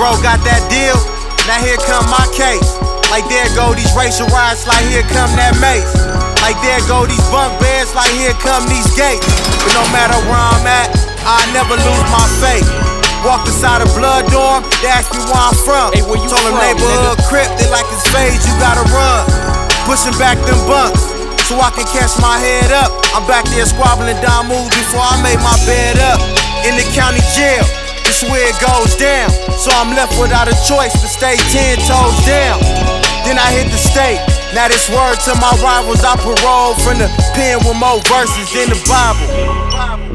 bro got that deal. Now here come my case. Like there go these racial riots, like here come that mace. Like there go these bunk beds, like here come these gates. But no matter where I'm at, I never lose my faith. Walked inside a blood dorm, they asked me where I'm from. Hey, where you Told them from, neighborhood crip, they like his fades, you gotta run. Pushing back them bunks, so I can catch my head up. I'm back there squabbling down moves before I made my bed up. In the county jail, this is where it goes down. So I'm left without a choice to stay 10 toes down. Then I hit the state, now this word to my rivals. I parole from the pen with more verses than the Bible.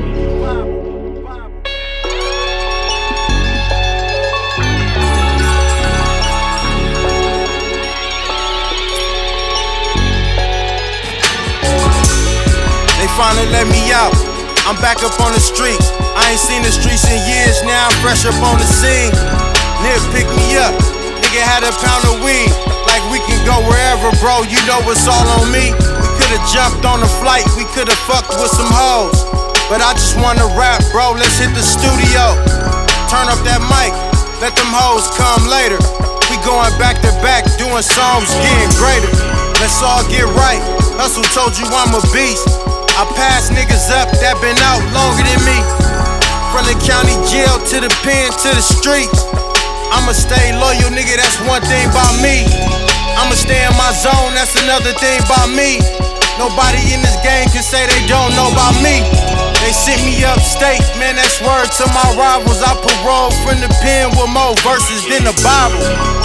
Finally let me out, I'm back up on the streets. I ain't seen the streets in years, now I'm fresh up on the scene. Nigga pick me up, nigga had a pound of weed. Like we can go wherever, bro, you know it's all on me. We could've jumped on a flight, we could've fucked with some hoes. But I just wanna rap, bro, let's hit the studio. Turn up that mic, let them hoes come later. We going back to back, doing songs, getting greater. Let's all get right, Hustle told you I'm a beast. I pass niggas up that been out longer than me. From the county jail to the pen to the streets. I'ma stay loyal, nigga, that's one thing about me. I'ma stay in my zone, that's another thing about me. Nobody in this game can say they don't know about me. They sent me upstate, man, that's word to my rivals. I parole from the pen with more verses than the Bible.